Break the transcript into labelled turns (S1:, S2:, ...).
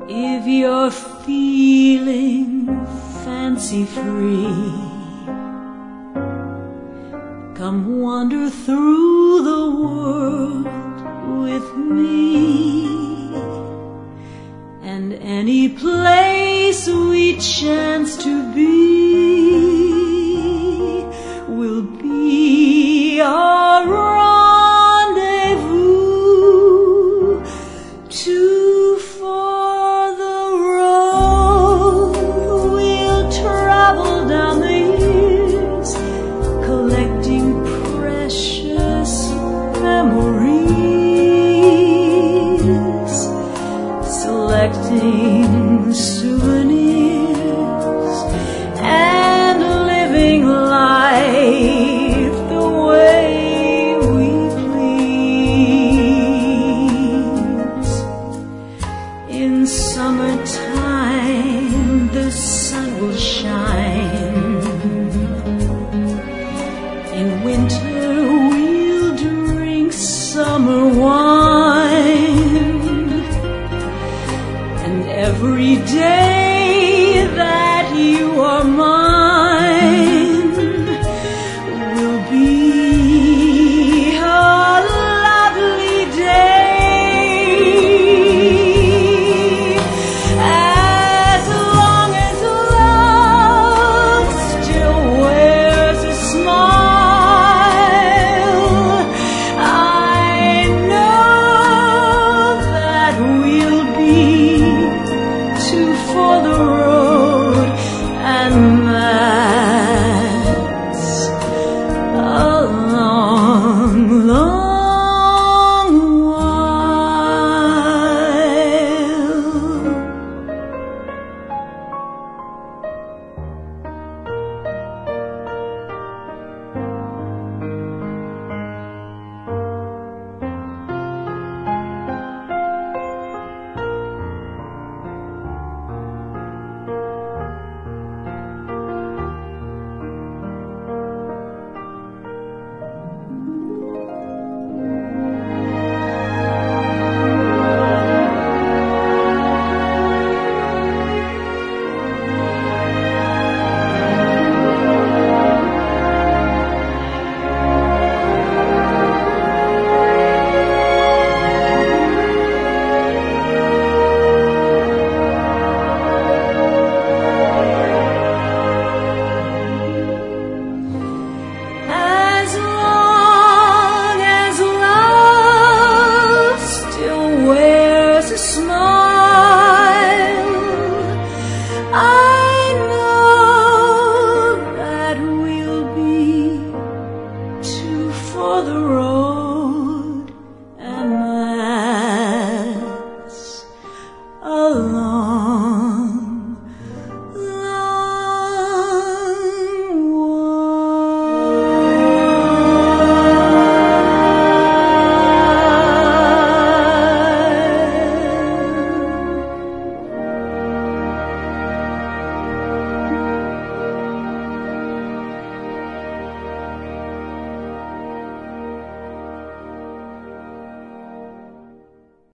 S1: If you're feeling fancy-free, come wander through the world with me, and any place we chance to be will be our rendezvous. Too far the road, we'll travel down the years, collecting precious memories, selecting souvenirs, and living life the way we please. In summertime the sun will shine, in winter we'll drink summer wine, and every day that you are mine will be a lovely day. As long as love still wears a smile, I know that we'll be two for the road, and that's a long, long while. As long as love still wears a smile, I know that we'll be two for the road.